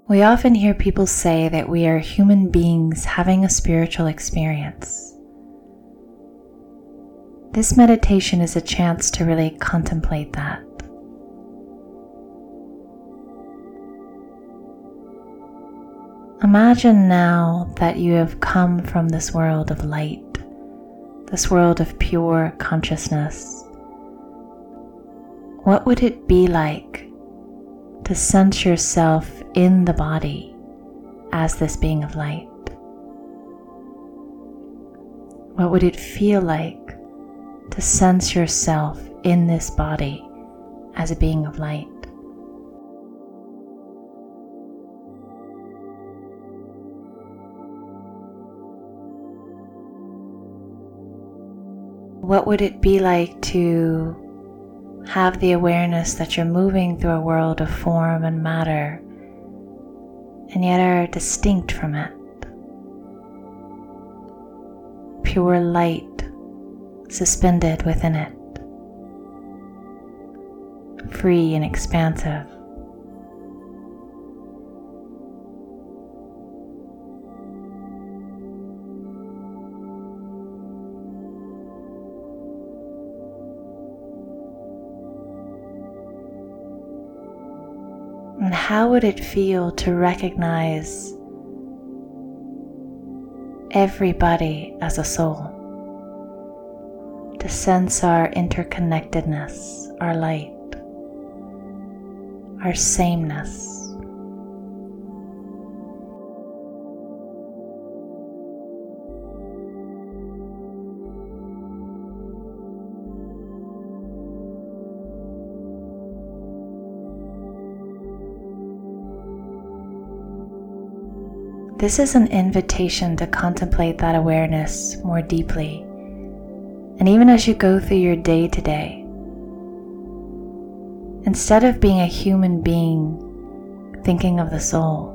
We often hear people say that we are human beings having a spiritual experience. This meditation is a chance to really contemplate that. Imagine now that you have come from this world of light, this world of pure consciousness. What would it be like to sense yourself in the body as this being of light? What would it feel like to sense yourself in this body as a being of light? What would it be like to have the awareness that you're moving through a world of form and matter, and yet are distinct from it? Pure light suspended within it, free and expansive. And how would it feel to recognize everybody as a soul? To sense our interconnectedness, our light, our sameness. This is an invitation to contemplate that awareness more deeply. And even as you go through your day today, instead of being a human being thinking of the soul,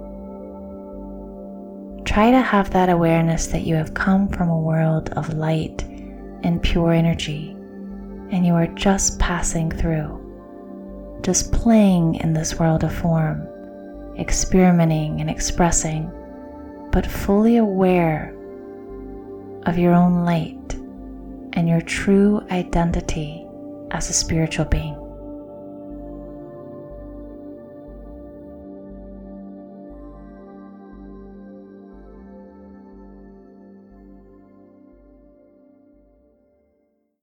try to have that awareness that you have come from a world of light and pure energy, and you are just passing through, just playing in this world of form, experimenting and expressing, but fully aware of your own light and your true identity as a spiritual being.